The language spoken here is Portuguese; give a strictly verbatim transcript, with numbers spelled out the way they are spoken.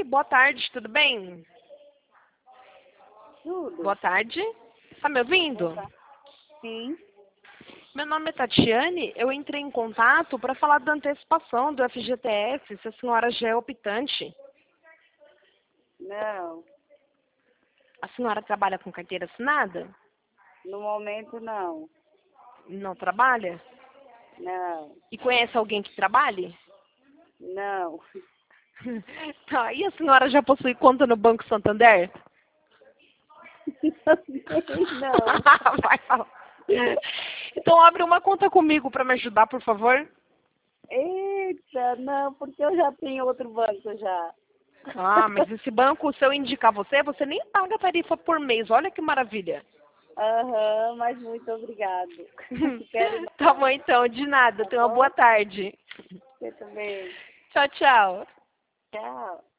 Oi, boa tarde, tudo bem? Tudo. Boa tarde. Tá me ouvindo? Sim. Meu nome é Tatiane, eu entrei em contato para falar da antecipação do F G T S, se a senhora já é optante. Não. A senhora trabalha com carteira assinada? No momento, não. Não trabalha? Não. E conhece alguém que trabalhe? Não. Tá, e a senhora já possui conta no Banco Santander? Não. Vai falar. Então abre uma conta comigo para me ajudar, por favor. Eita, não, porque eu já tenho outro banco já. Ah, mas esse banco, se eu indicar você, você nem paga tarifa por mês. Olha que maravilha. Aham, mas muito obrigado. Quero não. Tá bom, então. De nada. Tá Tenha uma bom? boa tarde. Você também. Tchau, tchau. Tchau.